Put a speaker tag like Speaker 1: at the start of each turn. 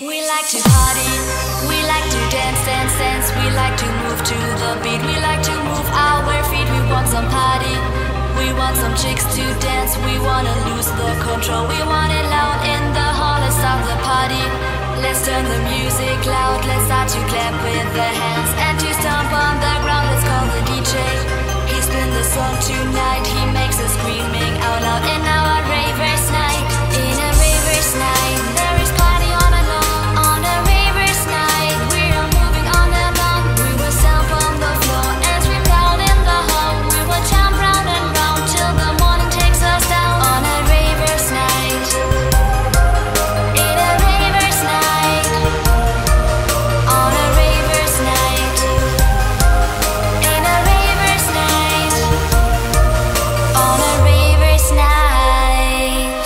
Speaker 1: We like to party, we like to dance, dance, dance. We like to move to the beat, we like to move our feet. We want some party, we want some chicks to dance. We wanna lose the control, we want it loud in the hall. Let's start the party, let's turn the music loud. Let's start to clap with the hands and to stomp on the ground. Let's call the DJ, he spin the song tonight. He makes us screaming out loud in our ravers night. In a ravers night, there is party all along. On a ravers night, we are moving on and on. We will stomp on the floor and scream loud in the hall. We will jump round and round till the morning takes us down. On a ravers night, in a ravers night, on a ravers night, in a ravers night, on a ravers night.